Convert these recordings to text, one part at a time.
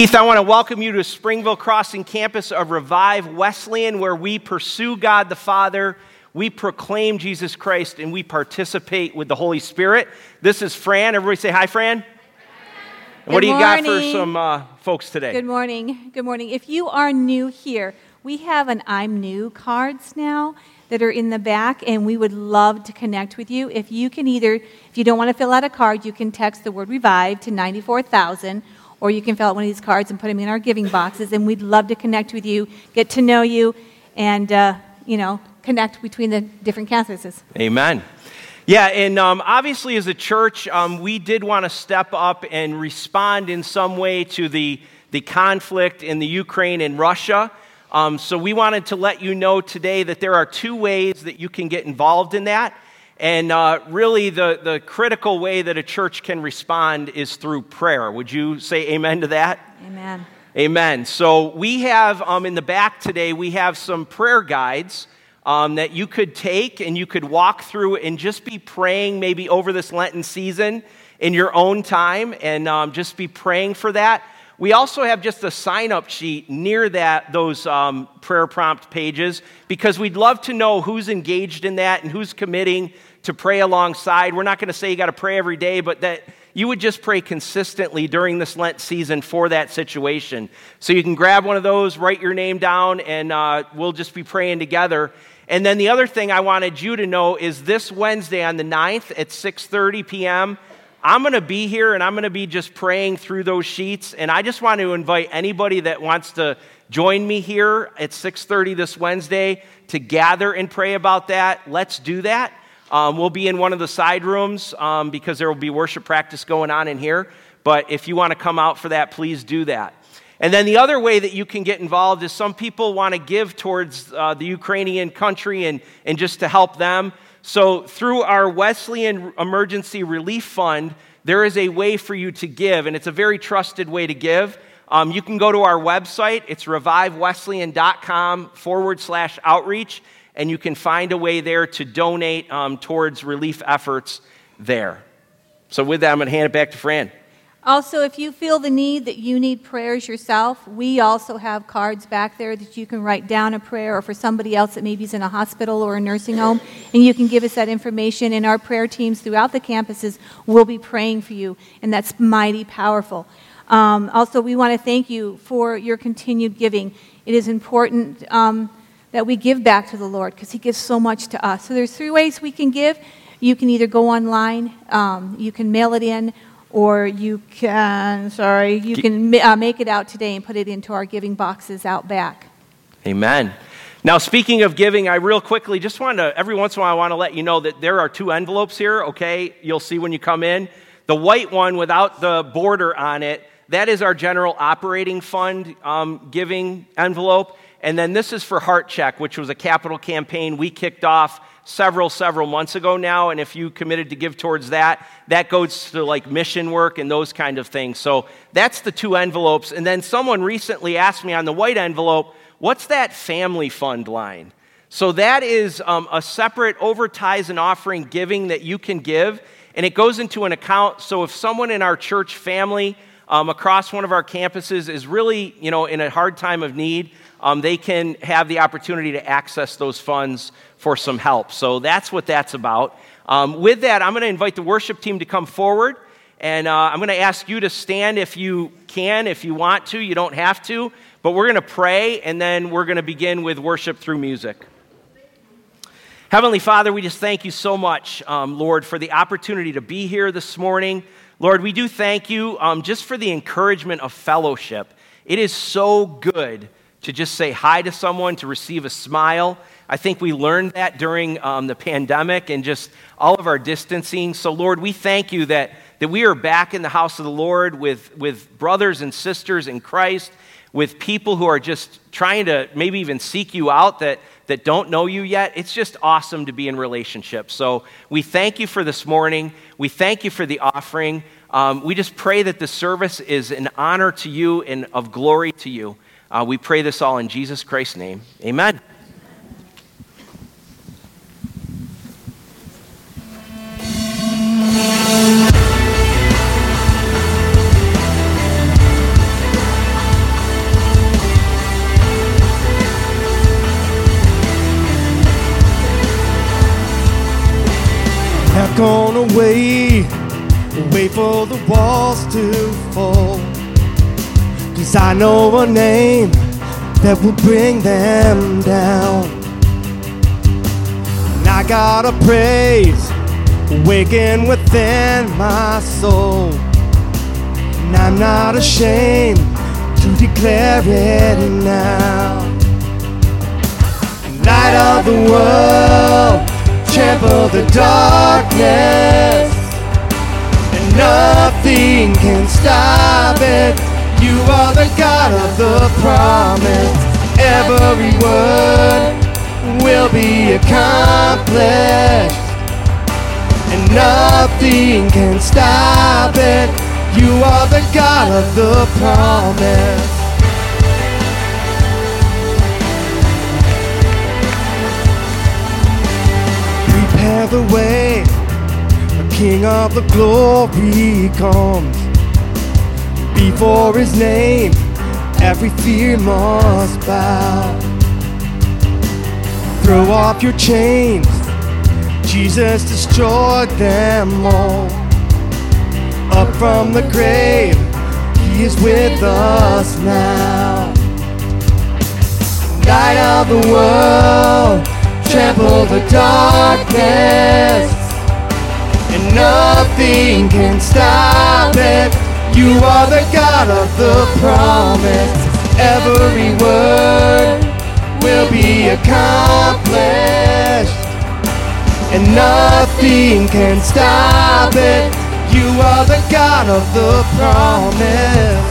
Keith, I want to welcome you to Springville Crossing campus of Revive Wesleyan, where we pursue God the Father, we proclaim Jesus Christ, and we participate with the Holy Spirit. This is Fran. Everybody say hi, Fran. And what do you got for some folks today? Good morning. Good morning. If you are new here, we have an I'm New cards now that are in the back, and we would love to connect with you. If you don't want to fill out a card, you can text the word Revive to 94,000, or you can fill out one of these cards and put them in our giving boxes, and we'd love to connect with you, get to know you, and, connect between the different campuses. Amen. Yeah, and obviously as a church, we did want to step up and respond in some way to the conflict in the Ukraine and Russia. So we wanted to let you know today that there are two ways that you can get involved in that. And really the critical way that a church can respond is through prayer. Would you say amen to that? Amen. Amen. So we have in the back today, we have some prayer guides that you could take and you could walk through and just be praying maybe over this Lenten season in your own time and just be praying for that. We also have just a sign-up sheet near those prayer prompt pages because we'd love to know who's engaged in that and who's committing to pray alongside. We're not going to say you got to pray every day, but that you would just pray consistently during this Lent season for that situation. So you can grab one of those, write your name down, and we'll just be praying together. And then the other thing I wanted you to know is this Wednesday on the 9th at 6:30 p.m., I'm going to be here and I'm going to be just praying through those sheets. And I just want to invite anybody that wants to join me here at 6:30 this Wednesday to gather and pray about that. Let's do that. We'll be in one of the side rooms because there will be worship practice going on in here. But if you want to come out for that, please do that. And then the other way that you can get involved is some people want to give towards the Ukrainian country and just to help them. So through our Wesleyan Emergency Relief Fund, there is a way for you to give, and it's a very trusted way to give. You can go to our website. It's revivewesleyan.com/outreach, and you can find a way there to donate towards relief efforts there. So with that, I'm going to hand it back to Fran. Also, if you feel the need that you need prayers yourself, we also have cards back there that you can write down a prayer, or for somebody else that maybe is in a hospital or a nursing home, and you can give us that information, and our prayer teams throughout the campuses will be praying for you, and that's mighty powerful. Also, we want to thank you for your continued giving. It is important that we give back to the Lord because He gives so much to us. So there's three ways we can give. You can either go online, you can mail it in, or you can make it out today and put it into our giving boxes out back. Amen. Now, speaking of giving, I real quickly just every once in a while, I want to let you know that there are two envelopes here, okay? You'll see when you come in. The white one without the border on it, that is our general operating fund giving envelope. And then this is for Heart Check, which was a capital campaign we kicked off several months ago now, and if you committed to give towards that goes to like mission work and those kind of things. So that's the two envelopes. And then someone recently asked me on the white envelope, what's that family fund line? So that is a separate over tithes and offering giving that you can give, and it goes into an account. So if someone in our church family across one of our campuses is really, in a hard time of need, they can have the opportunity to access those funds for some help. So that's what that's about. With that, I'm going to invite the worship team to come forward, and I'm going to ask you to stand if you can, if you want to. You don't have to, but we're going to pray, and then we're going to begin with worship through music. Heavenly Father, we just thank you so much, Lord, for the opportunity to be here this morning. Lord, we do thank you just for the encouragement of fellowship. It is so good to just say hi to someone, to receive a smile. I think we learned that during the pandemic and just all of our distancing. So, Lord, we thank you that we are back in the house of the Lord with brothers and sisters in Christ, with people who are just trying to maybe even seek you out that don't know you yet. It's just awesome to be in relationship. So we thank you for this morning. We thank you for the offering. We just pray that the service is an honor to you and of glory to you. We pray this all in Jesus Christ's name. Amen. not gonna wait for the walls to fall. 'Cause I know a name that will bring them down. And I got a praise waking within my soul. And I'm not ashamed to declare it now. Light of the world, trample the darkness, and nothing can stop it. You are the God of the promise. Every word will be accomplished, and nothing can stop it. You are the God of the promise. Prepare the way, the King of the glory comes. Before his name, every fear must bow. Throw off your chains, Jesus destroyed them all. Up from the grave, he is with us now. Light of the world, trample the darkness, and nothing can stop it. You are the God of the promise. Every word will be accomplished, and nothing can stop it. You are the God of the promise.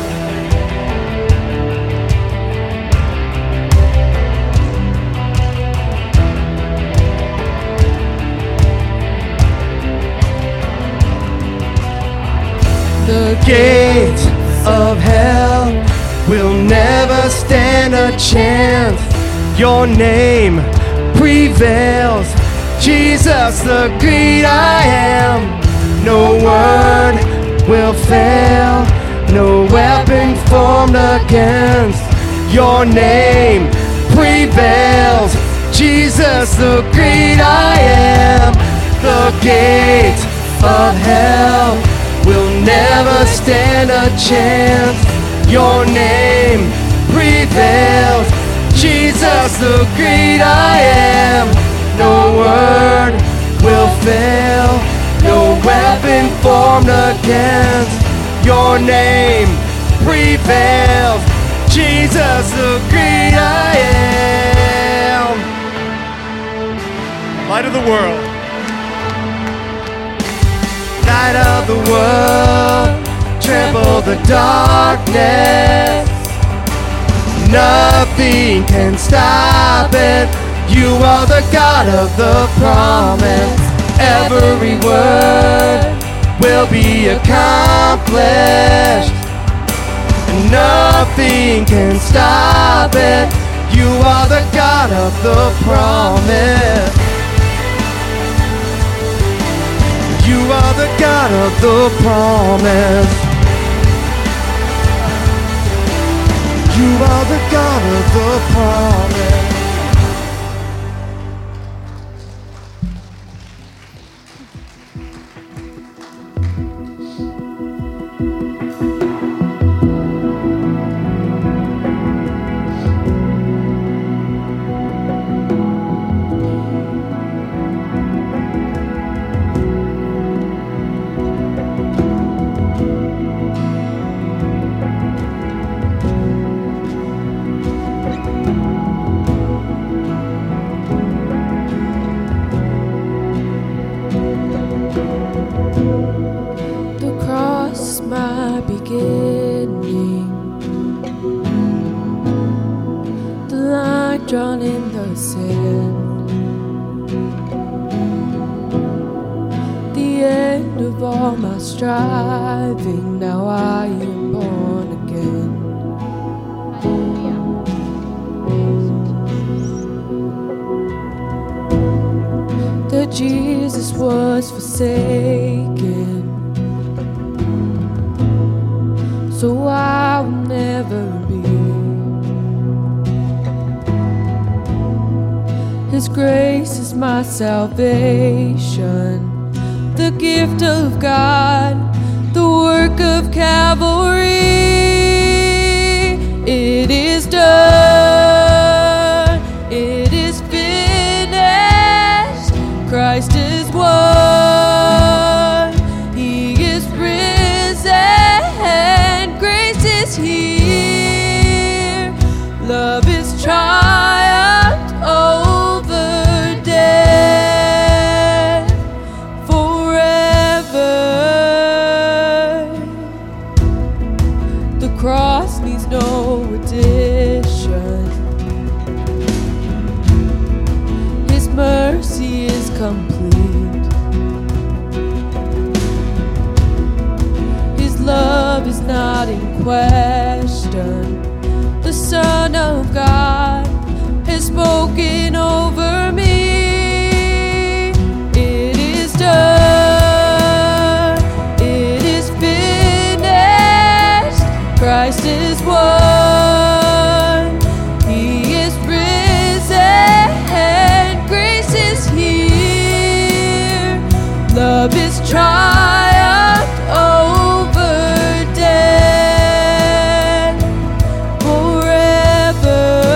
The gates of hell will never stand a chance. Your name prevails, Jesus, the great I am. No word will fail, no weapon formed against your name prevails, Jesus, the great I am. The gates of hell will never stand a chance. Your name prevails, Jesus, the great I am. No word will fail, no weapon formed against your name prevails, Jesus, the great I am. Light of the world. Light of the world, trample the darkness. Nothing can stop it. You are the God of the promise. Every word will be accomplished, and nothing can stop it. You are the God of the promise. You are the God of the promise. You are the God of the promise. Drawn in the sand, the end of all my striving. Now I am born again. That Jesus was forsaken, so I will never be. His grace is my salvation. the gift of God, the work of Calvary. It is done, it is finished. Christ is won, He is risen, grace is here, love is triumphed over death forever. The cross needs no addition, His mercy is complete, His love is not in question. The Son of God has spoken over me. It is done, it is finished. Christ is won, He is risen, grace is here, love is triumphed over death forever.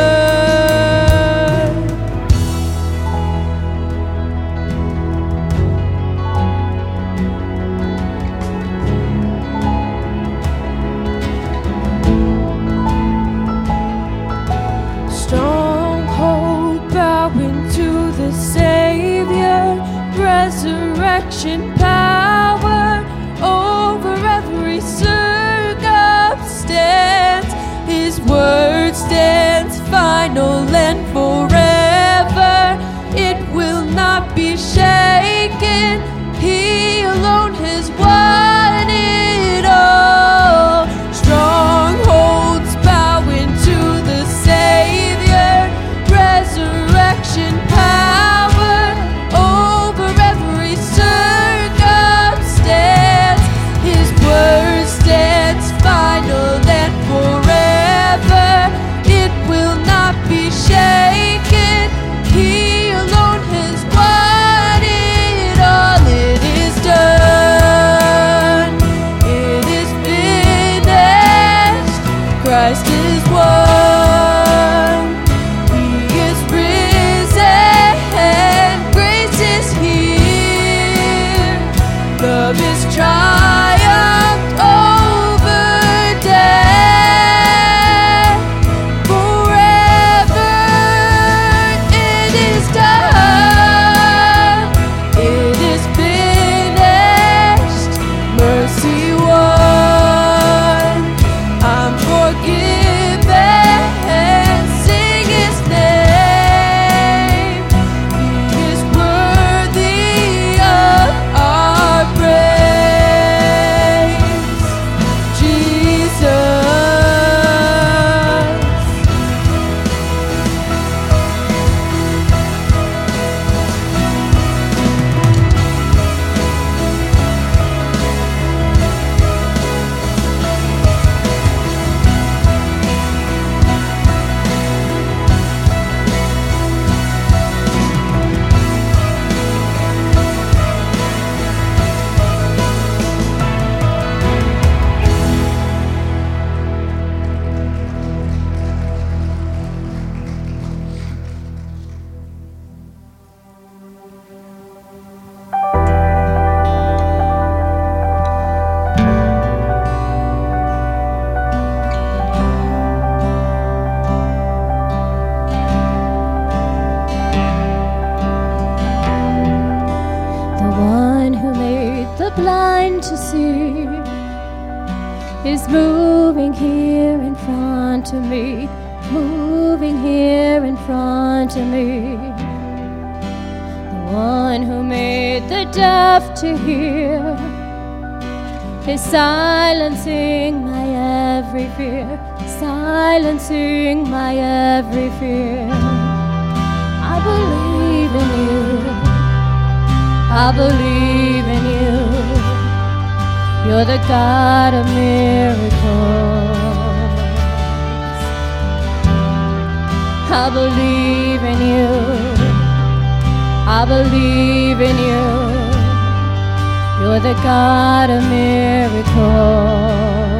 Stronghold bowing to the Savior, resurrection power over every circumstance. His word stands final and forever. It will not be shaken. He alone has won it all. Strongholds bowing to the Savior, resurrection power over every circumstance. His word stands final and forever. It will not be shaken. He alone has won it all. It is done, it is finished. Christ is won, He is risen, grace is here, love is triumphed over death forever. It is done, it is finished, mercy won, I'm forgiven, sing His name, He is worthy of our praise. Jesus. The one who made the blind to see is moving here in front of me, moving here in front of me. The one who made the deaf to hear is silencing my every fear, silencing my every fear. I believe in you, I believe in you. You're the God of miracles. I believe in you, I believe in you. You're the God of miracles.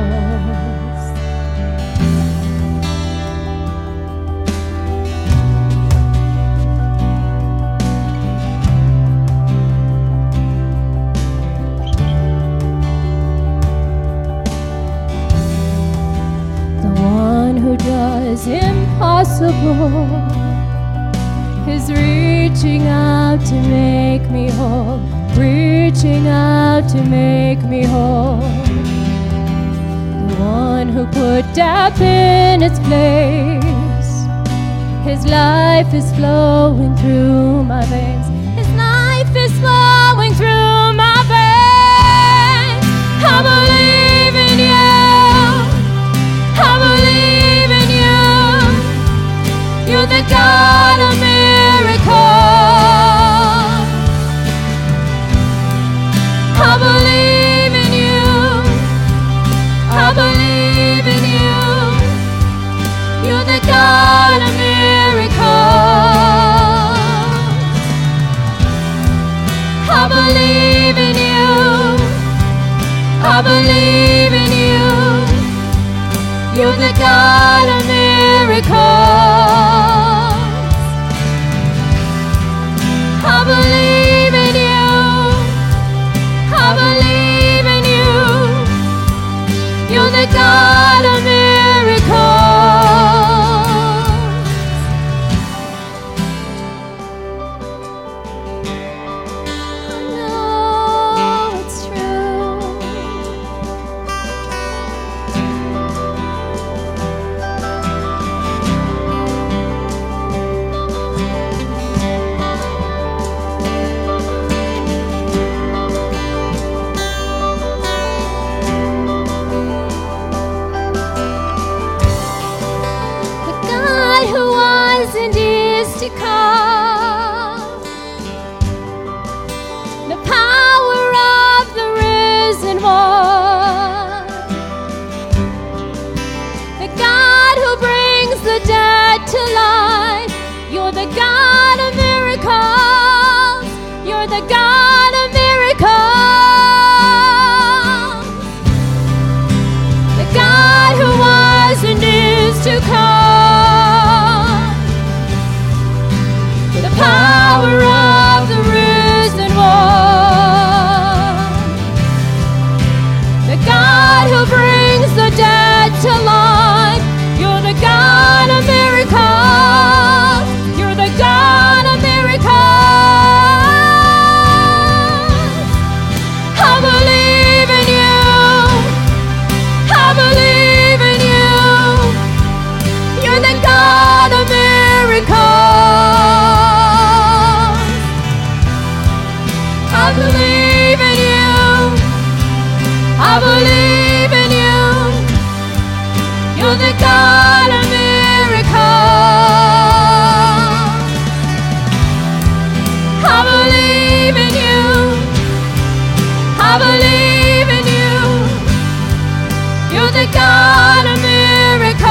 Who does impossible is reaching out to make me whole, reaching out to make me whole. The one who put death in its place, his life is flowing through my veins, his life is flowing through my veins. I believe in you. I believe in you. You're the God of miracles. I believe in you. I believe in you. You're the God of miracles. I believe in you. I believe in you. You're the God of miracles. I believe in you. I believe in you. You're the God of miracles. I know it's true. To come, the power of the risen one, the God who brings the dead to life. You're the God of miracles. You're the God of miracles, the God who was and is to come. Power of the risen one, the God who brings the dead to life. You're the God of miracles. You're the God of miracles. I believe in you. I believe in you. You're the God of miracles. I believe in you. I believe in you. You're the God of miracles. I believe in you. I believe in you. You're the God of miracles.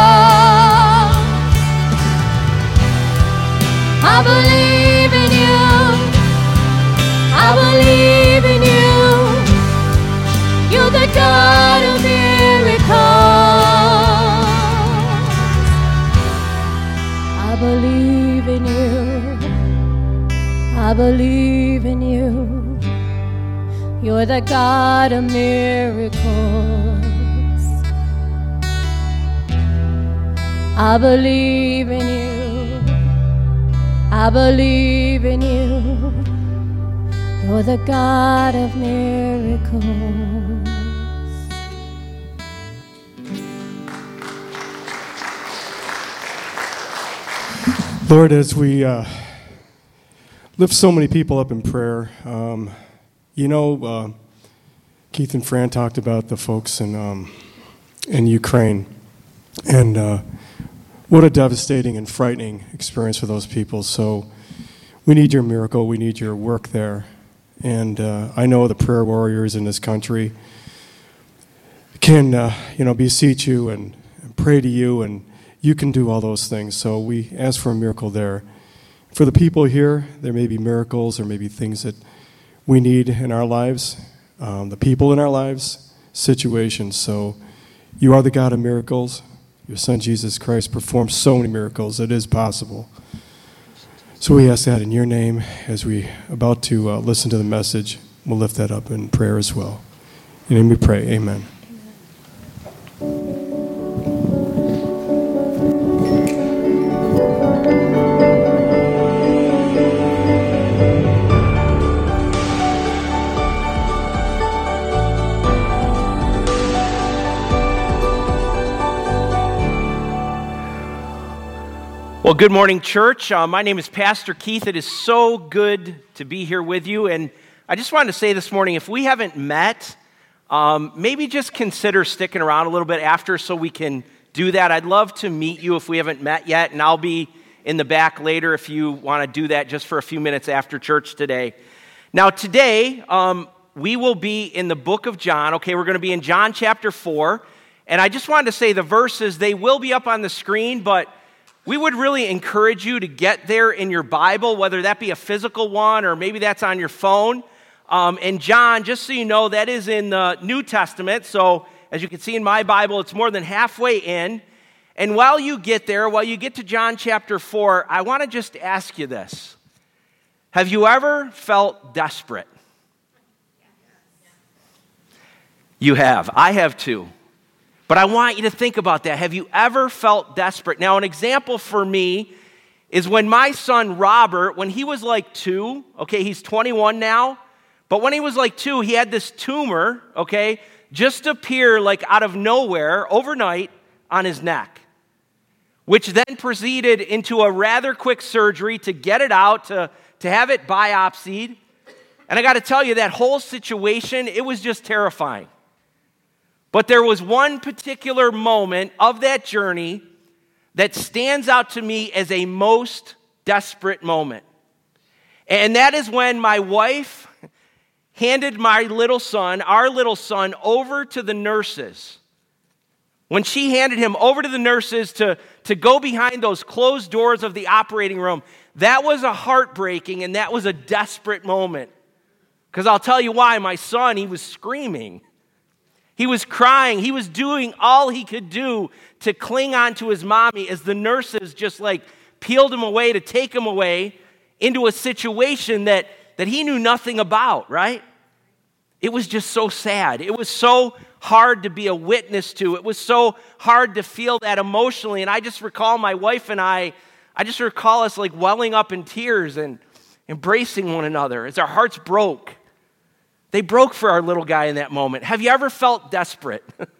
I believe in you. I believe in you. You're the God of miracles. I believe in you. I believe in you. You're the God of miracles. I believe in you. I believe in you. You're the God of miracles. Lord, as we lift so many people up in prayer, Keith and Fran talked about the folks in Ukraine, and what a devastating and frightening experience for those people. So we need your miracle. We need your work there. And I know the prayer warriors in this country can, beseech you and pray to you, and you can do all those things. So we ask for a miracle there. For the people here, there may be miracles or maybe things that we need in our lives, the people in our lives, situations. So you are the God of miracles. Your Son, Jesus Christ, performed so many miracles. It is possible. So we ask that in your name as we about to listen to the message. We'll lift that up in prayer as well. In your name we pray. Amen. Well, good morning, church. My name is Pastor Keith. It is so good to be here with you. And I just wanted to say this morning, if we haven't met, maybe just consider sticking around a little bit after so we can do that. I'd love to meet you if we haven't met yet, and I'll be in the back later if you want to do that just for a few minutes after church today. Now, today, we will be in the book of John. Okay, we're going to be in John chapter 4. And I just wanted to say the verses, they will be up on the screen, but we would really encourage you to get there in your Bible, whether that be a physical one or maybe that's on your phone. And John, just so you know, that is in the New Testament. So as you can see in my Bible, it's more than halfway in. And while you get there, while you get to John chapter 4, I want to just ask you this. Have you ever felt desperate? You have. I have too. But I want you to think about that. Have you ever felt desperate? Now, an example for me is when my son Robert, when he was like 2, okay, he's 21 now, but when he was like 2, he had this tumor, okay, just appear like out of nowhere overnight on his neck, which then proceeded into a rather quick surgery to get it out, to have it biopsied. And I got to tell you, that whole situation, it was just terrifying. But there was one particular moment of that journey that stands out to me as a most desperate moment. And that is when my wife handed my little son, our little son, over to the nurses. When she handed him over to the nurses to go behind those closed doors of the operating room, that was a heartbreaking and that was a desperate moment. Because I'll tell you why, my son, he was screaming. He was crying. He was doing all he could do to cling on to his mommy as the nurses just like peeled him away to take him away into a situation that he knew nothing about, right? It was just so sad. It was so hard to be a witness to. It was so hard to feel that emotionally. And I just recall my wife and I just recall us like welling up in tears and embracing one another as our hearts broke. They broke for our little guy in that moment. Have you ever felt desperate?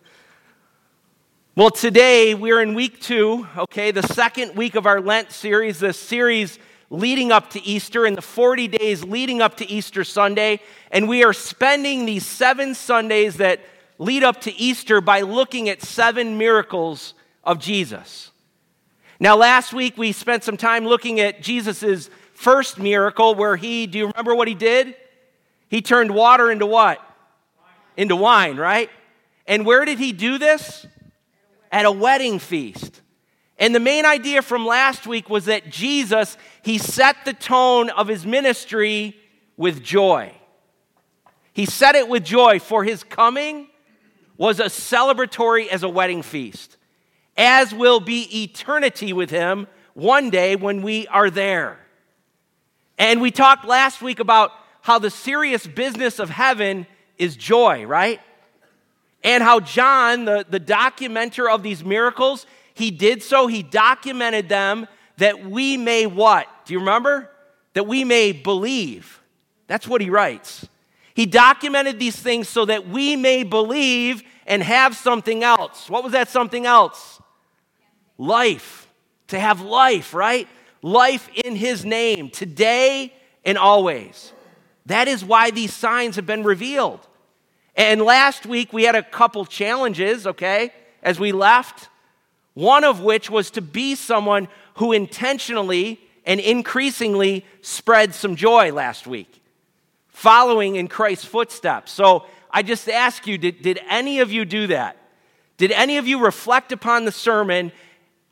Well, today we're in week 2, okay, the second week of our Lent series, the series leading up to Easter and the 40 days leading up to Easter Sunday. And we are spending these 7 Sundays that lead up to Easter by looking at 7 miracles of Jesus. Now, last week we spent some time looking at Jesus' first miracle where do you remember what he did? He turned water into what? Into wine, right? And where did he do this? At a wedding feast. And the main idea from last week was that Jesus, he set the tone of his ministry with joy. He set it with joy, for his coming was as celebratory as a wedding feast, as will be eternity with him one day when we are there. And we talked last week about how the serious business of heaven is joy, right? And how John, the documenter of these miracles, he did so, he documented them that we may what? Do you remember? That we may believe. That's what he writes. He documented these things so that we may believe and have something else. What was that something else? Life. To have life, right? Life in his name, today and always. That is why these signs have been revealed. And last week we had a couple challenges, okay, as we left. One of which was to be someone who intentionally and increasingly spread some joy last week, following in Christ's footsteps. So I just ask you, did any of you do that? Did any of you reflect upon the sermon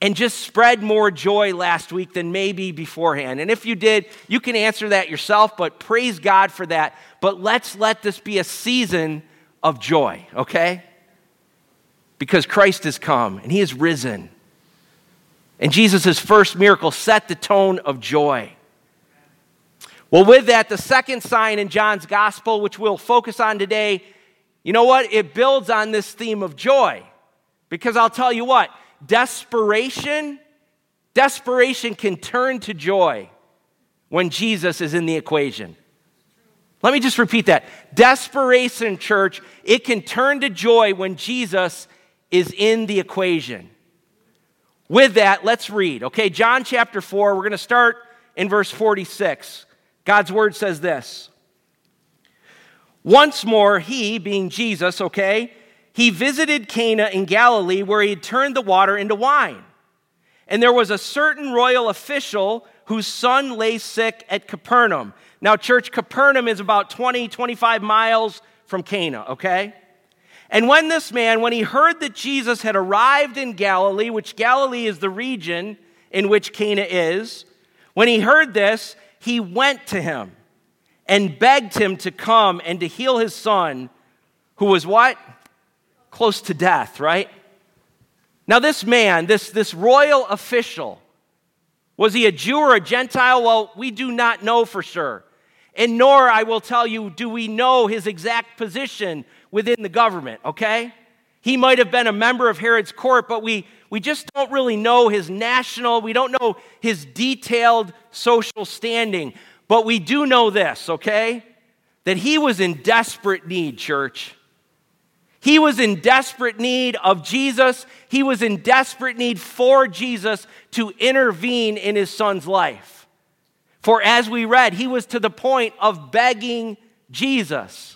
and just spread more joy last week than maybe beforehand? And if you did, you can answer that yourself, but praise God for that. But let's let this be a season of joy, okay? Because Christ has come and he is risen. And Jesus' first miracle set the tone of joy. Well, with that, the second sign in John's gospel, which we'll focus on today, you know what? It builds on this theme of joy. Because I'll tell you what, desperation can turn to joy when Jesus is in the equation. Let me just repeat that. Desperation, church, it can turn to joy when Jesus is in the equation. With that, let's read. Okay, John chapter 4, we're going to start in verse 46. God's word says this. Once more, he, being Jesus, okay, he visited Cana in Galilee where he had turned the water into wine. And there was a certain royal official whose son lay sick at Capernaum. Now, church, Capernaum is about 25 miles from Cana, okay? And when he heard that Jesus had arrived in Galilee, which Galilee is the region in which Cana is, when he heard this, he went to him and begged him to come and to heal his son, who was what? Close to death, right? Now this man, this royal official, was he a Jew or a Gentile? Well, we do not know for sure. And nor, I will tell you, do we know his exact position within the government, okay? He might have been a member of Herod's court, but we just don't really know his we don't know his detailed social standing. But we do know this, okay? That he was in desperate need, church. He was in desperate need of Jesus. He was in desperate need for Jesus to intervene in his son's life. For as we read, he was to the point of begging Jesus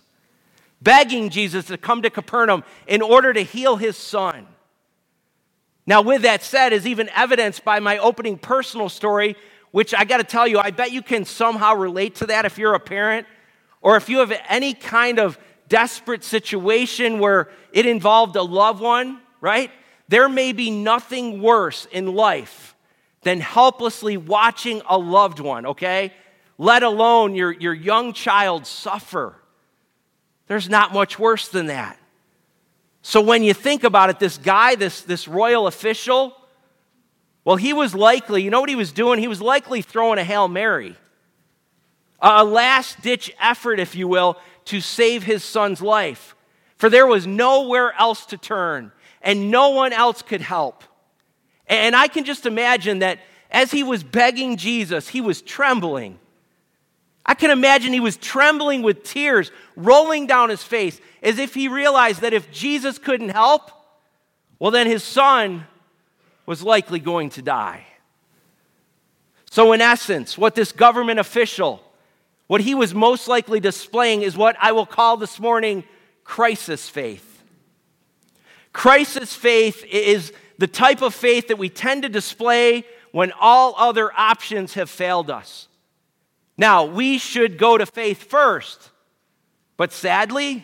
to come to Capernaum in order to heal his son. Now, with that said, is even evidenced by my opening personal story, which I got to tell you, I bet you can somehow relate to that if you're a parent, or if you have any kind of desperate situation where it involved a loved one, right? There may be nothing worse in life than helplessly watching a loved one, okay? Let alone your young child suffer. There's not much worse than that. So when you think about it, this guy, this royal official, well, he was likely, you know what he was doing? He was likely throwing a Hail Mary. A last-ditch effort, if you will, to save his son's life. For there was nowhere else to turn, and no one else could help. And I can just imagine that as he was begging Jesus, he was trembling. I can imagine he was trembling with tears rolling down his face as if he realized that if Jesus couldn't help, well, then his son was likely going to die. So in essence, what this government official, what he was most likely displaying is what I will call this morning crisis faith. Crisis faith is the type of faith that we tend to display when all other options have failed us. Now, we should go to faith first, but sadly,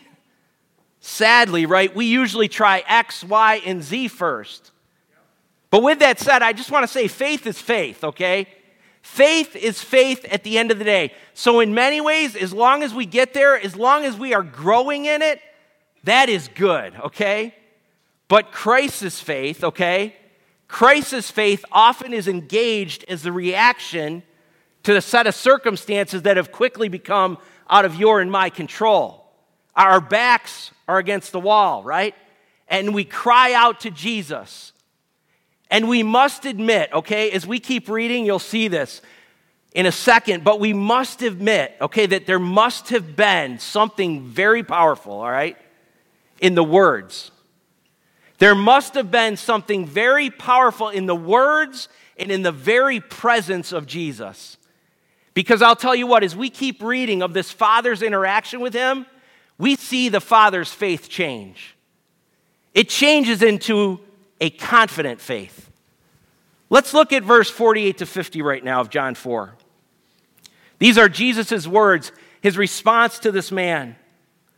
right, we usually try X, Y, and Z first. But with that said, I just want to say faith is faith, okay? Faith is faith at the end of the day. So in many ways, as long as we get there, as long as we are growing in it, that is good, okay? But crisis faith, okay? Crisis faith often is engaged as the reaction to the set of circumstances that have quickly become out of your and my control. Our backs are against the wall, right? And we cry out to Jesus. And we must admit, okay, as we keep reading, you'll see this in a second, but we must admit, okay, that there must have been something very powerful, all right, in the words. There must have been something very powerful in the words and in the very presence of Jesus. Because I'll tell you what, as we keep reading of this Father's interaction with him, we see the Father's faith change. It changes into a confident faith. Let's look at verse 48 to 50 right now of John 4. These are Jesus' words, his response to this man.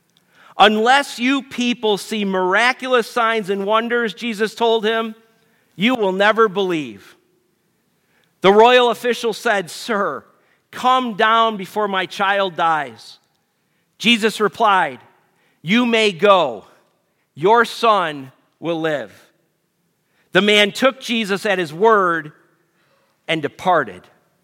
Unless you people see miraculous signs and wonders, Jesus told him, You will never believe." The royal official said, "Sir, come down before my child dies." Jesus replied, "You may go. Your son will live." The man took Jesus at his word and departed.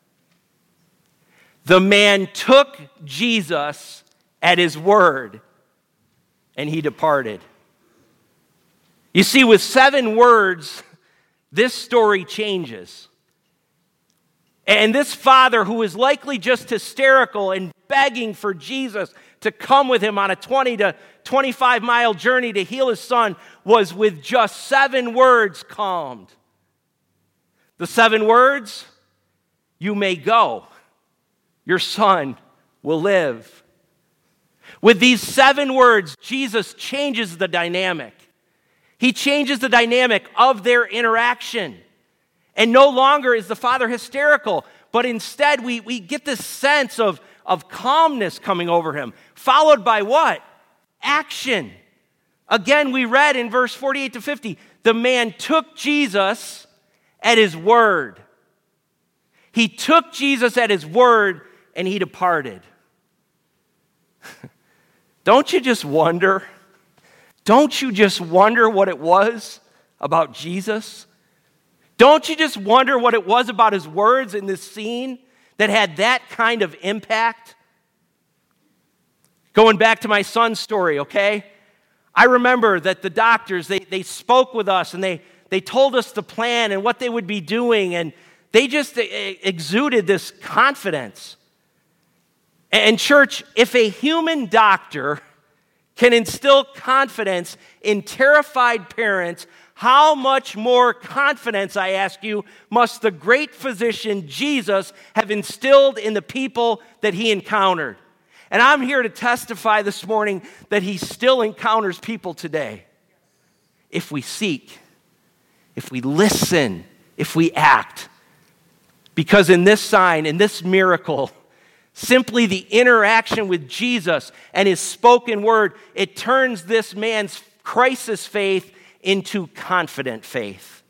The man took Jesus at his word and he departed. You see, with 7 words, this story changes. And this father, who is likely just hysterical and begging for Jesus to come with him on a 20 to 25-mile journey to heal his son, was with just 7 words calmed. The 7 words, "You may go. Your son will live." With these 7 words, Jesus changes the dynamic. He changes the dynamic of their interaction. And no longer is the father hysterical, but instead we get this sense of calmness coming over him, followed by what? Action. Again, we read in verse 48 to 50, the man took Jesus at his word. He took Jesus at his word and he departed. Don't you just wonder? Don't you just wonder what it was about Jesus? Don't you just wonder what it was about his words in this scene that had that kind of impact? Going back to my son's story, okay? I remember that the doctors, they spoke with us and they told us the plan and what they would be doing, and they just exuded this confidence. And church, if a human doctor can instill confidence in terrified parents, how much more confidence, I ask you, must the great physician Jesus have instilled in the people that he encountered? And I'm here to testify this morning that he still encounters people today. If we seek, if we listen, if we act. Because in this sign, in this miracle, simply the interaction with Jesus and his spoken word, it turns this man's crisis faith into confident faith.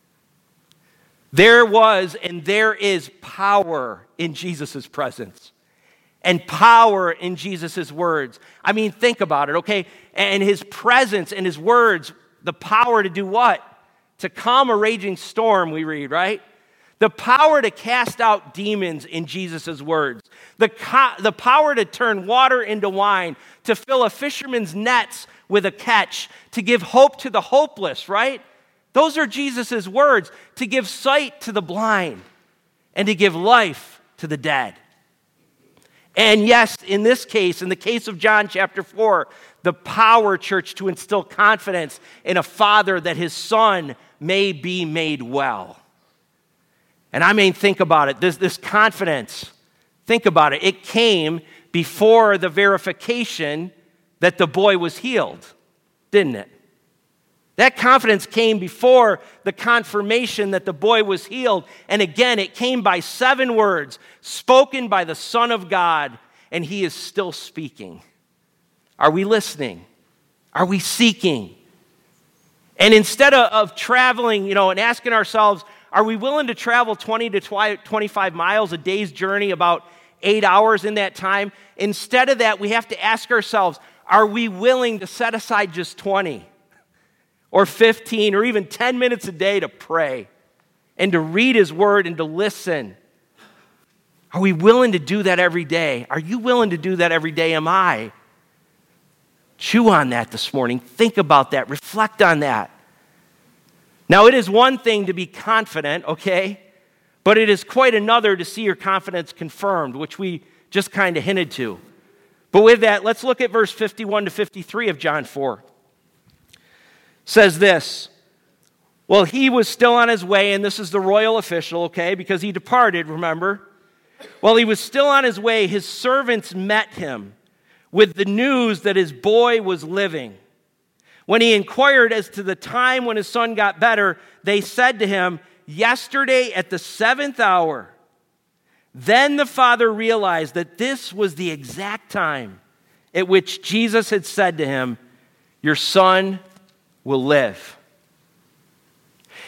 There was and there is power in Jesus' presence and power in Jesus' words. I mean, think about it, okay? And his presence and his words, the power to do what? To calm a raging storm, we read, right? The power to cast out demons in Jesus' words. The power to turn water into wine, to fill a fisherman's nets with a catch, to give hope to the hopeless, right? Those are Jesus' words, to give sight to the blind and to give life to the dead. And yes, in this case, in the case of John chapter 4, the power, church, to instill confidence in a father that his son may be made well. And I mean, think about it, this confidence, think about it. It came before the verification that the boy was healed, didn't it? That confidence came before the confirmation that the boy was healed. And again, it came by 7 words spoken by the Son of God, and he is still speaking. Are we listening? Are we seeking? And instead of traveling, and asking ourselves, are we willing to travel 20 to 25 miles, a day's journey, about 8 hours in that time? Instead of that, we have to ask ourselves, are we willing to set aside just 20 or 15 or even 10 minutes a day to pray and to read his word and to listen? Are we willing to do that every day? Are you willing to do that every day? Am I? Chew on that this morning. Think about that. Reflect on that. Now, it is one thing to be confident, okay? But it is quite another to see your confidence confirmed, which we just kind of hinted to. But with that, let's look at verse 51 to 53 of John 4. It says this, well, he was still on his way, and this is the royal official, okay, because he departed, remember? While he was still on his way, his servants met him with the news that his boy was living. When he inquired as to the time when his son got better, they said to him, yesterday at the 7th hour. Then the father realized that this was the exact time at which Jesus had said to him, your son will live.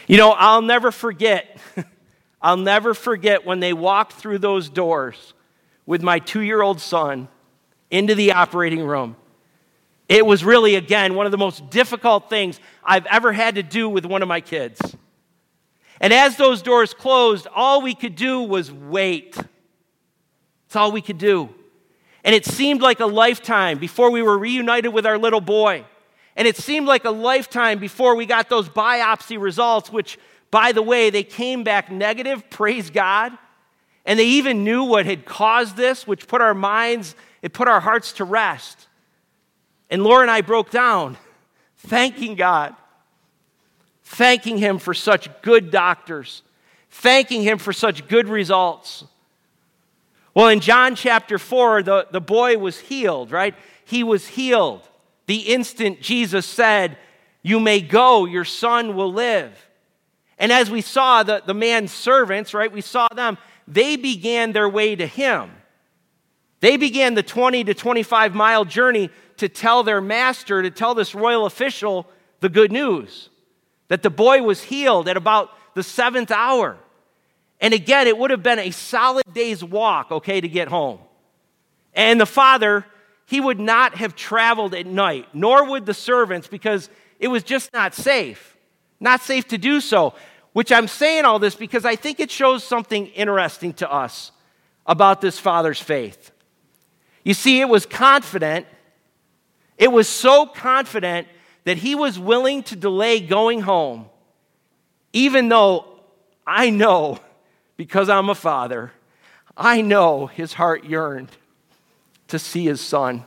You know, I'll never forget when they walked through those doors with my 2-year-old son into the operating room. It was really, again, one of the most difficult things I've ever had to do with one of my kids. And as those doors closed, all we could do was wait. That's all we could do. And it seemed like a lifetime before we were reunited with our little boy. And it seemed like a lifetime before we got those biopsy results, which, by the way, they came back negative, praise God. And they even knew what had caused this, which put our hearts to rest. And Laura and I broke down, thanking God, thanking Him for such good doctors, thanking Him for such good results. Well, in John chapter 4, the boy was healed, right? He was healed the instant Jesus said, "You may go, your son will live." And as we saw the man's servants, right, we saw them, they began their way to Him. They began the 20 to 25 mile journey to tell their master, to tell this royal official the good news, that the boy was healed at about the 7th hour. And again, it would have been a solid day's walk, okay, to get home. And the father, he would not have traveled at night, nor would the servants, because it was just not safe to do so. Which I'm saying all this because I think it shows something interesting to us about this father's faith. You see, it was confident. It was so confident that he was willing to delay going home, even though I know, because I'm a father, I know his heart yearned to see his son.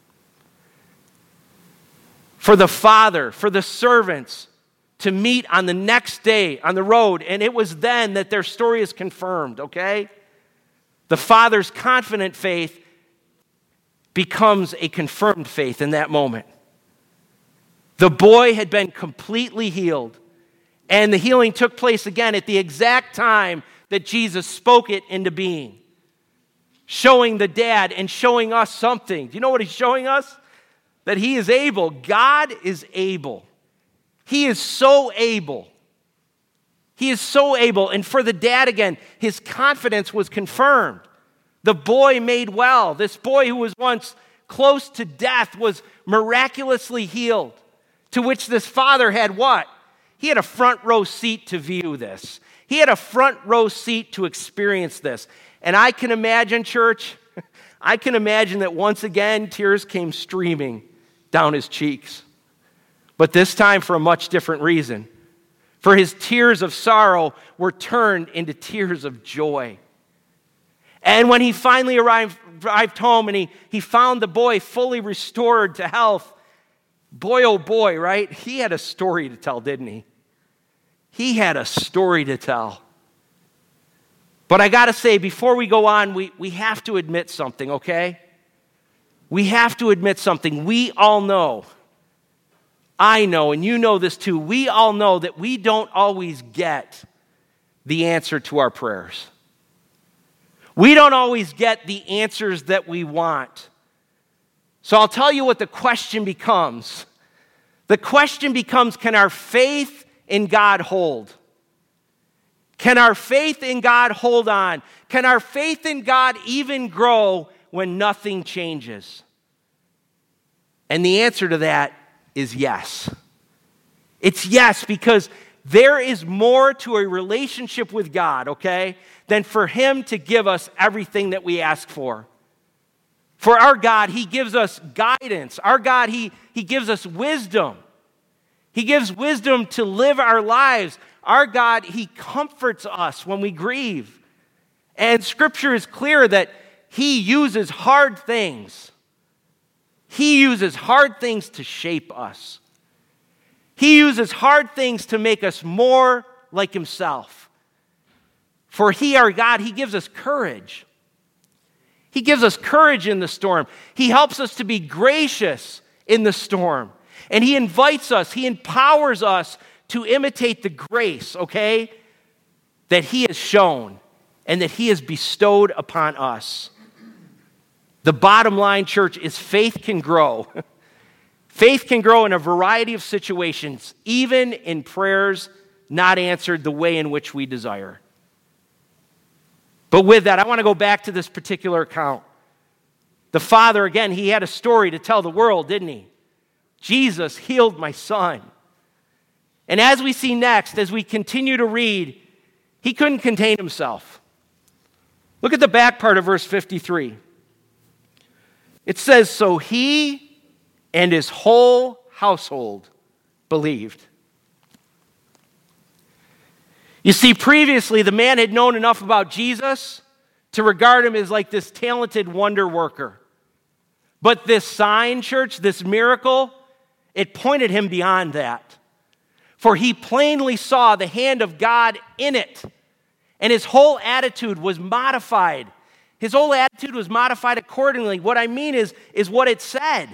For the father, for the servants to meet on the next day on the road, and it was then that their story is confirmed, okay? The father's confident faith becomes a confirmed faith in that moment. The boy had been completely healed, and the healing took place again at the exact time that Jesus spoke it into being, showing the dad and showing us something. Do you know what he's showing us? That he is able. God is able. He is so able. He is so able. And for the dad, again, his confidence was confirmed. The boy made well. This boy who was once close to death was miraculously healed. To which this father had what? He had a front row seat to view this. He had a front row seat to experience this. And I can imagine, church, I can imagine that once again tears came streaming down his cheeks. But this time for a much different reason. For his tears of sorrow were turned into tears of joy. And when he finally arrived home and he found the boy fully restored to health, boy, oh boy, right? He had a story to tell, didn't he? He had a story to tell. But I got to say, before we go on, we have to admit something, okay? We have to admit something. We all know, I know, and you know this too, we all know that we don't always get the answer to our prayers. We don't always get the answers that we want. So I'll tell you what the question becomes. The question becomes, can our faith in God hold? Can our faith in God hold on? Can our faith in God even grow when nothing changes? And the answer to that is yes. It's yes, because there is more to a relationship with God, okay, than for Him to give us everything that we ask for. For our God, He gives us guidance. Our God, He gives us wisdom. He gives wisdom to live our lives. Our God, He comforts us when we grieve. And Scripture is clear that He uses hard things. He uses hard things to shape us. He uses hard things to make us more like Himself. For He, our God, He gives us courage. He gives us courage in the storm. He helps us to be gracious in the storm. And He invites us, He empowers us to imitate the grace, okay, that He has shown and that He has bestowed upon us. The bottom line, church, is faith can grow. Faith can grow in a variety of situations, even in prayers not answered the way in which we desire. But with that, I want to go back to this particular account. The father, again, he had a story to tell the world, didn't he? Jesus healed my son. And as we see next, as we continue to read, he couldn't contain himself. Look at the back part of verse 53. It says, so he and his whole household believed. You see, previously, the man had known enough about Jesus to regard him as like this talented wonder worker. But this sign, church, this miracle, it pointed him beyond that. For he plainly saw the hand of God in it. And his whole attitude was modified. His whole attitude was modified accordingly. What I mean is what it said.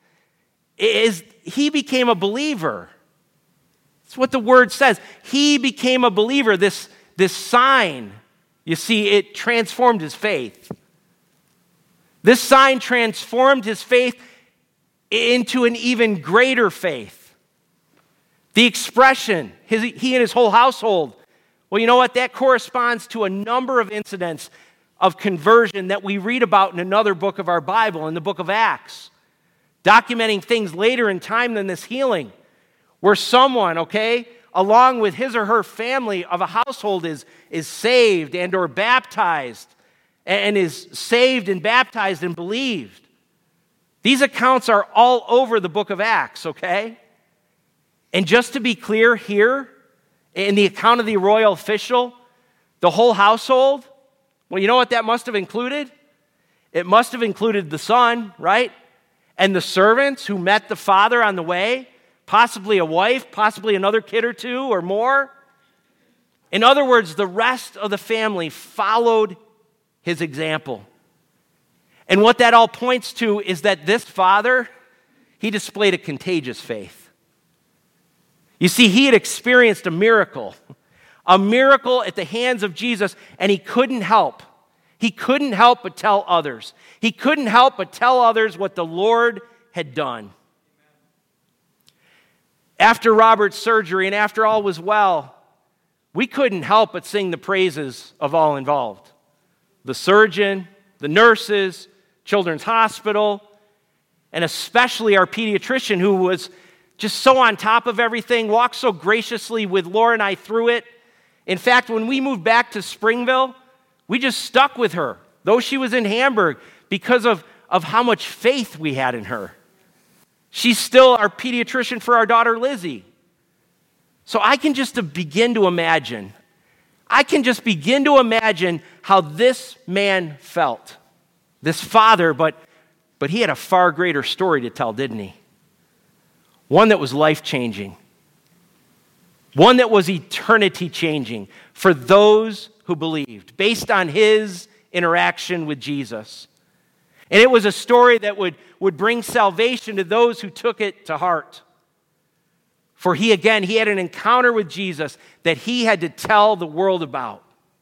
He became a believer. That's what the word says. He became a believer. This sign, you see, it transformed his faith. This sign transformed his faith into an even greater faith. The expression, he and his whole household, well, you know what? That corresponds to a number of incidents of conversion that we read about in another book of our Bible, in the book of Acts, documenting things later in time than this healing, where someone, along with his or her family of a household is saved and or baptized, and is saved and baptized and believed. These accounts are all over the book of Acts, And just to be clear here, in the account of the royal official, the whole household, well, you know what that must have included? It must have included the son, right? And the servants who met the father on the way, possibly a wife, possibly another kid or two or more. In other words, the rest of the family followed his example. And what that all points to is that this father, he displayed a contagious faith. You see, he had experienced a miracle at the hands of Jesus, and he couldn't help. He couldn't help but tell others. He couldn't help but tell others what the Lord had done. After Robert's surgery and after all was well, we couldn't help but sing the praises of all involved. The surgeon, the nurses, Children's Hospital, and especially our pediatrician who was just so on top of everything, walked so graciously with Laura and I through it. In fact, when we moved back to Springville, we just stuck with her, though she was in Hamburg, because of how much faith we had in her. She's still our pediatrician for our daughter, Lizzie. So I can just begin to imagine how this man felt, this father, but he had a far greater story to tell, didn't he? One that was life-changing. One that was eternity-changing for those who believed, based on his interaction with Jesus. And it was a story that would bring salvation to those who took it to heart. For he had an encounter with Jesus that he had to tell the world about.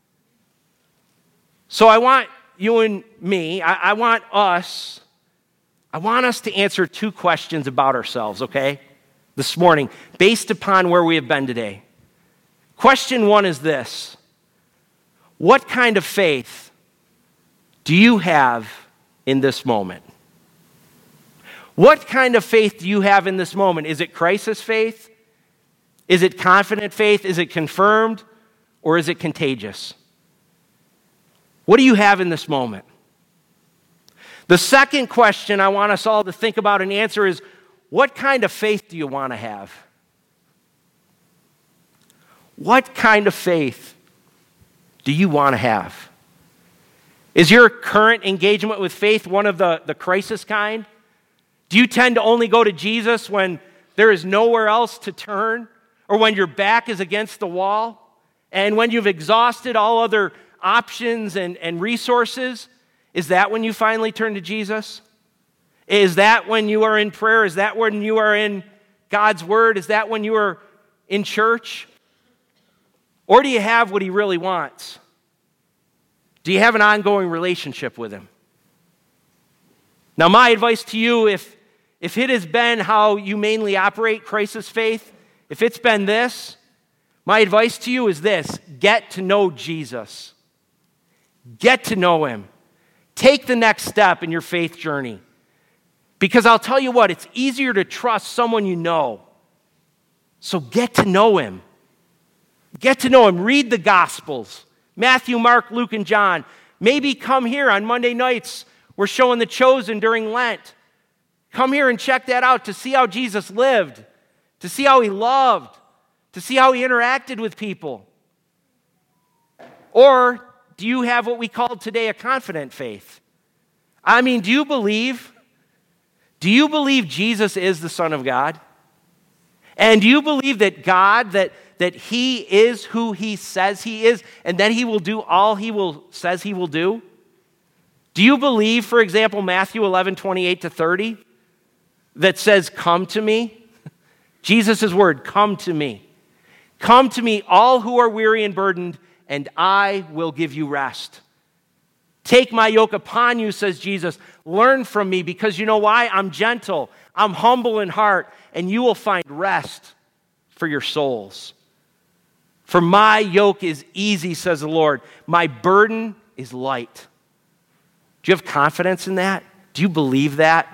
So I want you and me, I want us to answer two questions about ourselves, this morning, based upon where we have been today. Question one is this: what kind of faith do you have in this moment? What kind of faith do you have in this moment? Is it crisis faith? Is it confident faith? Is it confirmed? Or is it contagious? What do you have in this moment? The second question I want us all to think about and answer is, what kind of faith do you want to have? What kind of faith do you want to have? Is your current engagement with faith one of the crisis kind? Do you tend to only go to Jesus when there is nowhere else to turn, or when your back is against the wall, and when you've exhausted all other options and resources? Is that when you finally turn to Jesus? Is that when you are in prayer? Is that when you are in God's Word? Is that when you are in church? Or do you have what He really wants? Do you have an ongoing relationship with Him? Now, my advice to you, if it has been how you mainly operate crisis faith, if it's been this, My advice to you is this: get to know Jesus. Get to know him. Take the next step in your faith journey. Because I'll tell you what, it's easier to trust someone you know. So get to know him. Get to know him. Read the Gospels. Matthew, Mark, Luke, and John. Maybe come here on Monday nights. We're showing The Chosen during Lent. Come here and check that out to see how Jesus lived, to see how he loved, to see how he interacted with people. Or do you have what we call today a confident faith? I mean, do you believe Jesus is the Son of God? And do you believe that God, that he is who he says he is, and that he will do all says he will do? Do you believe, for example, Matthew 11:28-30, that says, come to me? Jesus' word, come to me. Come to me, all who are weary and burdened, and I will give you rest. Take my yoke upon you, says Jesus. Learn from me, because you know why? I'm gentle, I'm humble in heart, and you will find rest for your souls. For my yoke is easy, says the Lord. My burden is light. Do you have confidence in that? Do you believe that?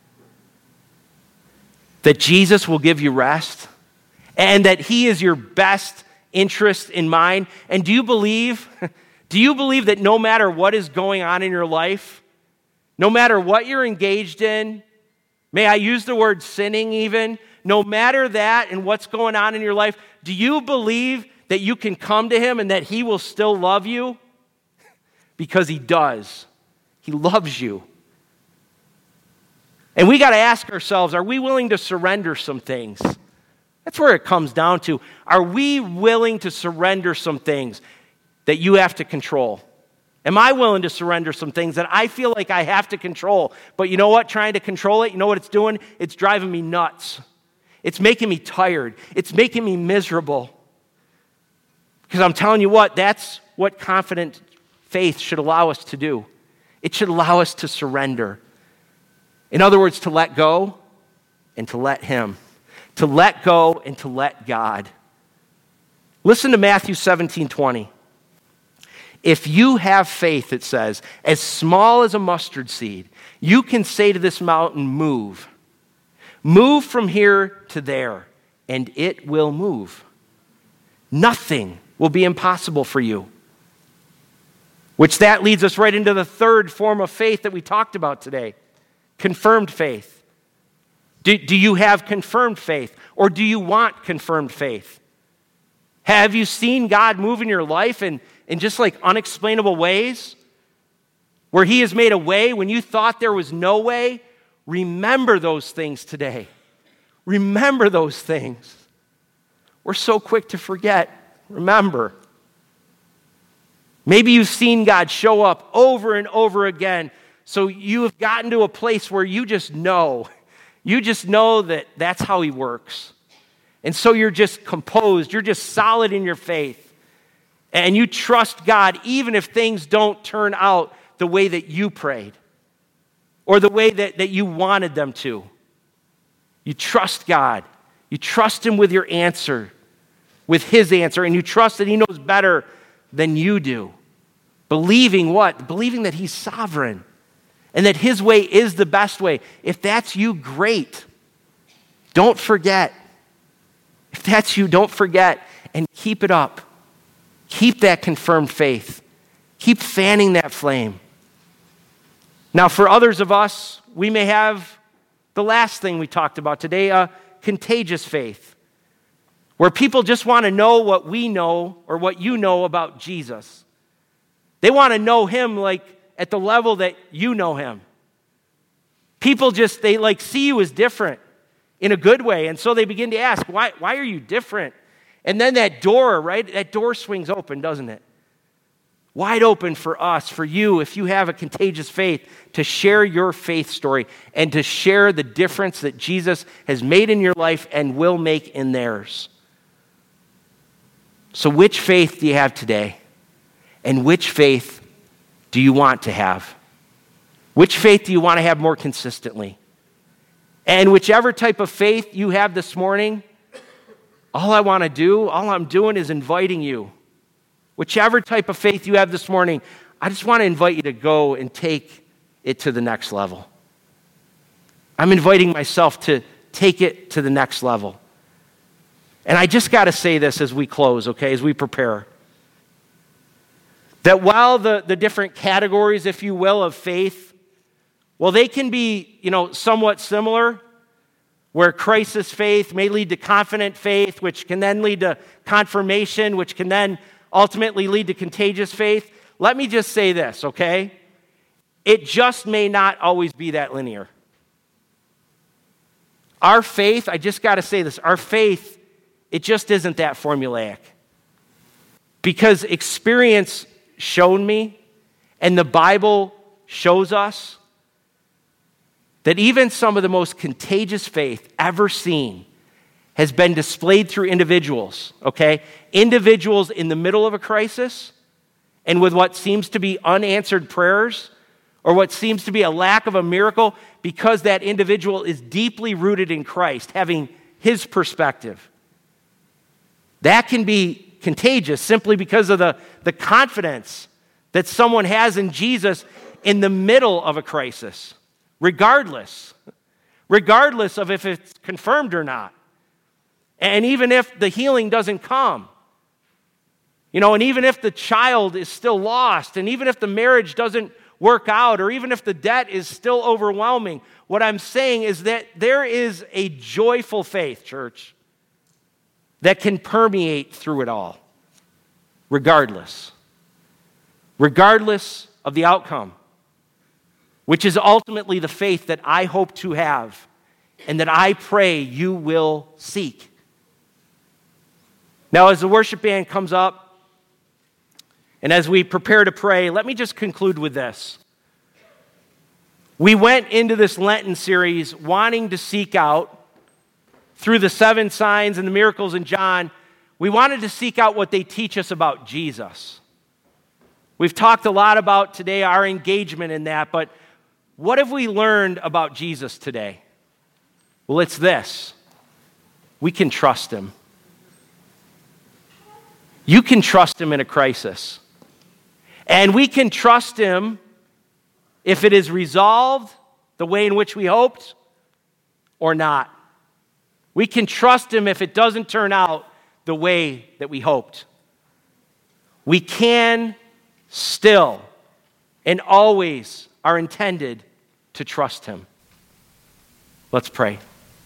That Jesus will give you rest? And that he is your best interest in mind? And do you believe that no matter what is going on in your life, no matter what you're engaged in, may I use the word sinning even, no matter that and what's going on in your life, do you believe that you can come to him and that he will still love you? Because he does. He loves you. And we got to ask ourselves, are we willing to surrender some things? That's where it comes down to. Are we willing to surrender some things that you have to control? Am I willing to surrender some things that I feel like I have to control? But you know what? Trying to control it, you know what it's doing? It's driving me nuts. It's making me tired. It's making me miserable. Because I'm telling you what, that's what confident faith should allow us to do. It should allow us to surrender. In other words, to let go and to let him. To let go and to let God. Listen to Matthew 17:20. If you have faith, it says, as small as a mustard seed, you can say to this mountain, move. Move from here to there, and it will move. Nothing will be impossible for you. Which that leads us right into the third form of faith that we talked about today. Confirmed faith. Do you have confirmed faith? Or do you want confirmed faith? Have you seen God move in your life in just like unexplainable ways? Where he has made a way when you thought there was no way? Remember those things today. Remember those things. We're so quick to forget. Remember. Maybe you've seen God show up over and over again. So you have gotten to a place where you just know that that's how he works. And so you're just composed, you're just solid in your faith. And you trust God even if things don't turn out the way that you prayed or the way that you wanted them to. You trust God. You trust him with your answer, with his answer, and you trust that he knows better than you do. Believing what? Believing that he's sovereign. And that his way is the best way. If that's you, great. Don't forget. If that's you, don't forget. And keep it up. Keep that confirmed faith. Keep fanning that flame. Now, for others of us, we may have the last thing we talked about today, a contagious faith. Where people just want to know what we know or what you know about Jesus. They want to know him like at the level that you know him. People they like see you as different in a good way. And so they begin to ask, why are you different? And then that door, right? That door swings open, doesn't it? Wide open for us, for you, if you have a contagious faith, to share your faith story and to share the difference that Jesus has made in your life and will make in theirs. So which faith do you have today? And which faith do you want to have? Which faith do you want to have more consistently? And whichever type of faith you have this morning, all I want to do, all I'm doing is inviting you. Whichever type of faith you have this morning, I just want to invite you to go and take it to the next level. I'm inviting myself to take it to the next level. And I just got to say this as we close, okay, as we prepare. That while the different categories, if you will, of faith, well, they can be, somewhat similar, where crisis faith may lead to confident faith, which can then lead to confirmation, which can then ultimately lead to contagious faith. Let me just say this, okay? It just may not always be that linear. Our faith, I just got to say this, our faith, it just isn't that formulaic. Because experience showed me, and the Bible shows us, that even some of the most contagious faith ever seen has been displayed through individuals, okay? Individuals in the middle of a crisis and with what seems to be unanswered prayers or what seems to be a lack of a miracle because that individual is deeply rooted in Christ, having his perspective. That can be contagious simply because of the confidence that someone has in Jesus in the middle of a crisis. Regardless of if it's confirmed or not. And even if the healing doesn't come, and even if the child is still lost, and even if the marriage doesn't work out, or even if the debt is still overwhelming, what I'm saying is that there is a joyful faith, church, that can permeate through it all, regardless of the outcome. Which is ultimately the faith that I hope to have and that I pray you will seek. Now, as the worship band comes up and as we prepare to pray, let me just conclude with this. We went into this Lenten series wanting to seek out, through the 7 signs and the miracles in John, we wanted to seek out what they teach us about Jesus. We've talked a lot about today our engagement in that, but what have we learned about Jesus today? Well, it's this. We can trust him. You can trust him in a crisis. And we can trust him if it is resolved the way in which we hoped or not. We can trust him if it doesn't turn out the way that we hoped. We can still and always are intended to trust him. Let's pray.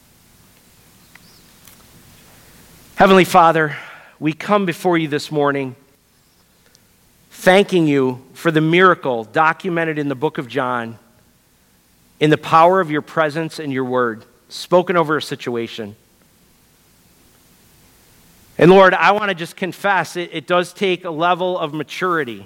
Heavenly Father, we come before you this morning thanking you for the miracle documented in the book of John, in the power of your presence and your word, spoken over a situation. And Lord, I want to just confess, it does take a level of maturity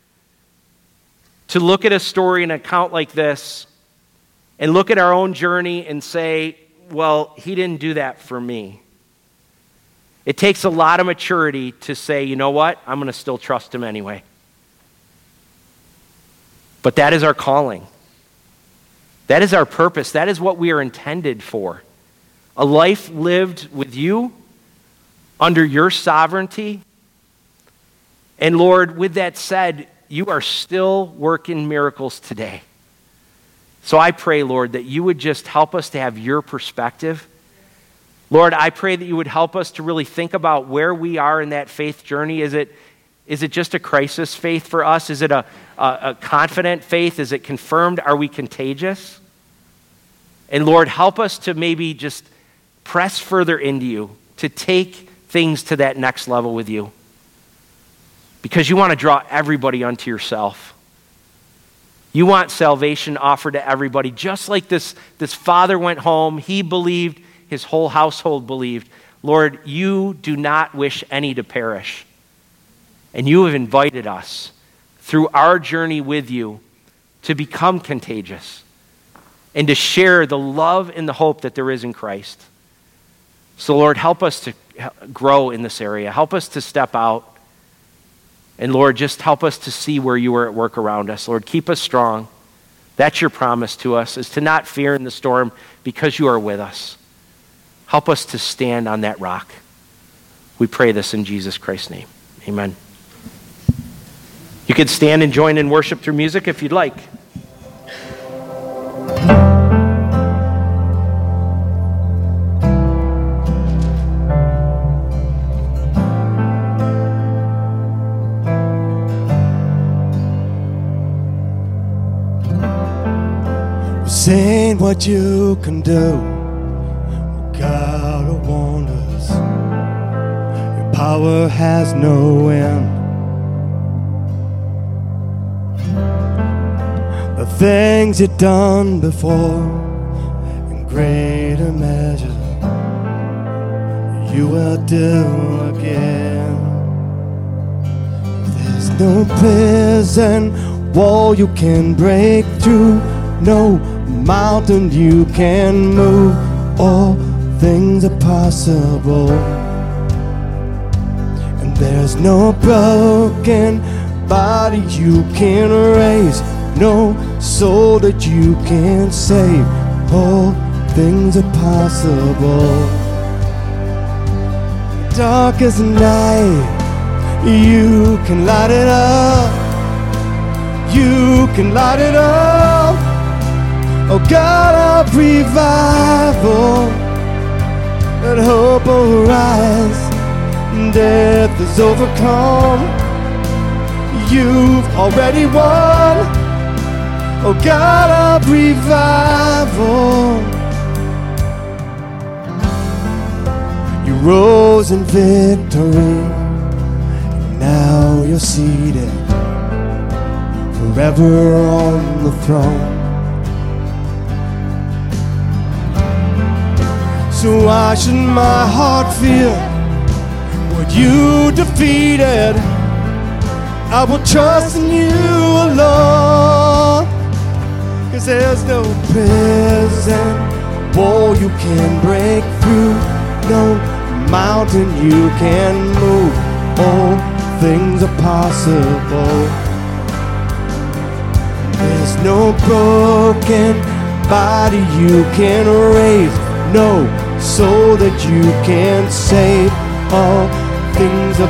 to look at a story, an account like this, and look at our own journey and say, well, he didn't do that for me. It takes a lot of maturity to say, you know what, I'm going to still trust him anyway. But that is our calling. That is our purpose. That is what we are intended for. A life lived with you, under your sovereignty. And Lord, with that said, you are still working miracles today. So I pray, Lord, that you would just help us to have your perspective. Lord, I pray that you would help us to really think about where we are in that faith journey. Is it just a crisis faith for us? Is it a confident faith? Is it confirmed? Are we contagious? And Lord, help us to maybe just press further into you, to take things to that next level with you. Because you want to draw everybody unto yourself. You want salvation offered to everybody. Just like this father went home, he believed, his whole household believed. Lord, you do not wish any to perish. And you have invited us through our journey with you to become contagious and to share the love and the hope that there is in Christ. So Lord, help us to grow in this area. Help us to step out. And Lord, just help us to see where you are at work around us. Lord, keep us strong. That's your promise to us, is to not fear in the storm because you are with us. Help us to stand on that rock. We pray this in Jesus Christ's name. Amen. You could stand and join in worship through music if you'd like. Saying what you can do, God of wonders, your power has no end. The things you've done before, in greater measure, you will do again. There's no prison wall you can break through, no mountain you can move. All things are possible, and there's no broken body you can raise, no soul that you can save. All things are possible. Dark as night, you can light it up. You can light it up. Oh God of revival, let hope will rise. Death is overcome. You've already won. Oh God of revival, you rose in victory, and now you're seated forever on the throne. So why should my heart fear what you defeated? I will trust in you alone. 'Cause there's no prison wall you can break through, no mountain you can move. All things are possible. There's no broken body you can raise, no soul that you can save. All things are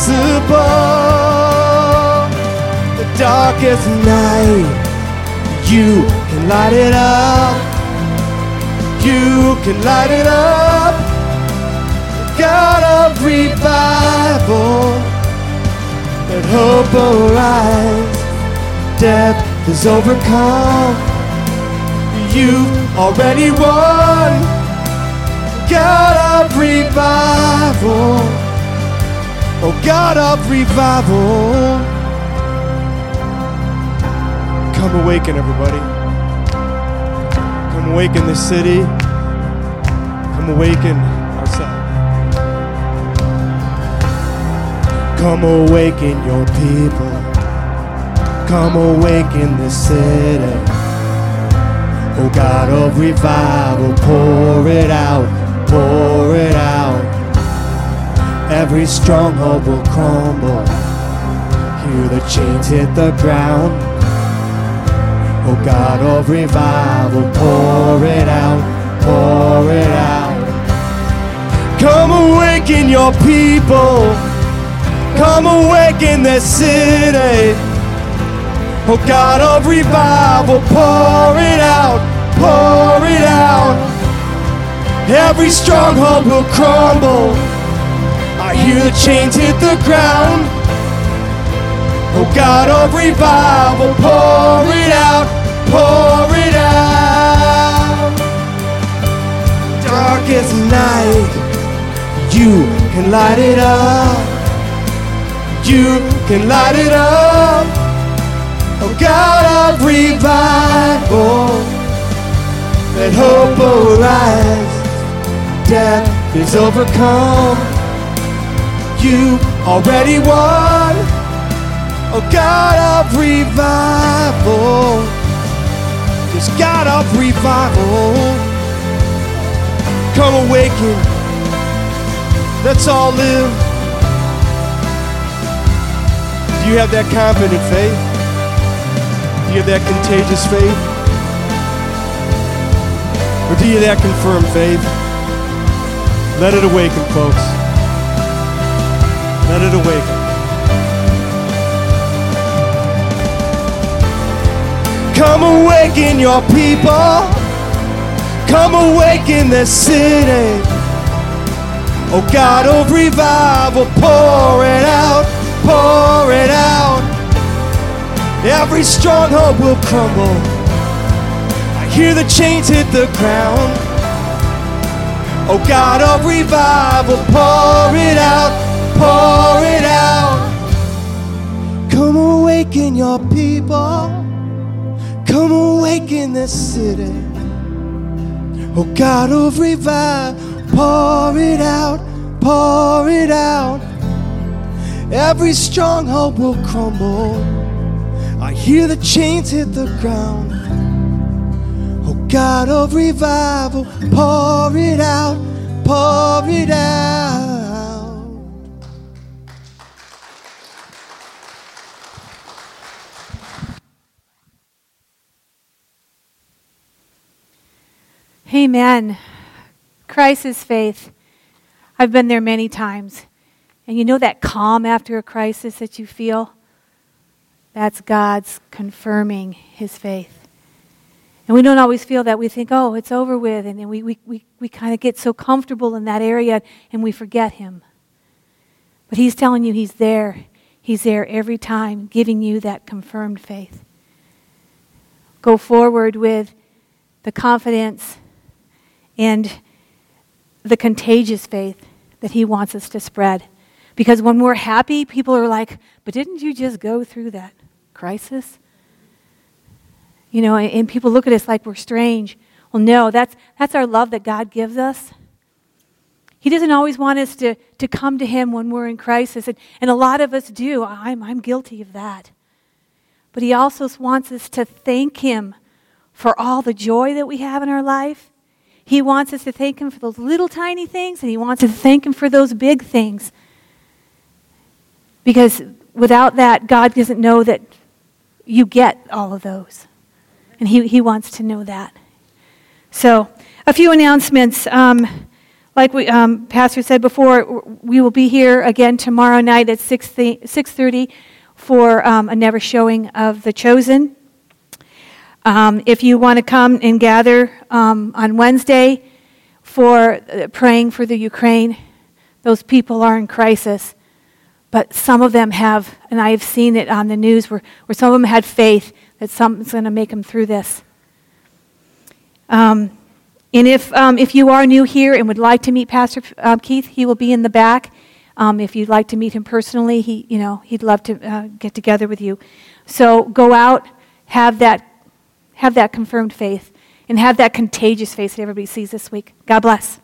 possible. The darkest night, you can light it up. You can light it up. God of revival, let hope arise. Death is overcome. You've already won. God of revival, oh God of revival, come awaken everybody. Come awaken this city. Come awaken ourselves. Come awaken your people. Come awaken this city. Oh God of revival, pour it out. Pour it out. Every stronghold will crumble. Hear the chains hit the ground. Oh God of revival, pour it out. Pour it out. Come awaken your people. Come awaken this city. Oh God of revival, pour it out. Pour it out. Every stronghold will crumble. I hear the chains hit the ground. Oh God of revival, pour it out, pour it out. Darkest night, you can light it up. You can light it up. Oh God of revival, let hope arise. Death is overcome. You already won. Oh God of revival, just God of revival, come awaken. Let's all live. Do you have that confident faith? Do you have that contagious faith? Or do you have that confirmed faith? Let it awaken, folks. Let it awaken. Come awaken your people. Come awaken this city. Oh God of revival, pour it out, pour it out. Every stronghold will crumble. I hear the chains hit the ground. Oh God of revival, pour it out, pour it out. Come awaken your people. Come awaken this city. Oh God of revival, pour it out, pour it out. Every stronghold will crumble. I hear the chains hit the ground. Oh God of revival, pour it out, pour it out. Amen. Crisis faith. I've been there many times. And you know that calm after a crisis that you feel? That's God's confirming his faith. And we don't always feel that. We think, oh, it's over with. And then we kind of get so comfortable in that area and we forget him. But he's telling you he's there. He's there every time, giving you that confirmed faith. Go forward with the confidence and the contagious faith that he wants us to spread. Because when we're happy, people are like, but didn't you just go through that crisis? You know, and people look at us like we're strange. Well, no, that's our love that God gives us. He doesn't always want us to come to him when we're in crisis. And a lot of us do. I'm guilty of that. But he also wants us to thank him for all the joy that we have in our life. He wants us to thank him for those little tiny things, and he wants us to thank him for those big things. Because without that, God doesn't know that you get all of those. And he wants to know that. So, a few announcements. Like Pastor said before, we will be here again tomorrow night at 6:30 for another showing of The Chosen. If you want to come and gather on Wednesday for praying for the Ukraine, those people are in crisis. But some of them have, and I have seen it on the news, where some of them had faith that something's going to make them through this. And if you are new here and would like to meet Pastor Keith, he will be in the back. If you'd like to meet him personally, he'd love to get together with you. So go out, have that confirmed faith, and have that contagious faith that everybody sees this week. God bless.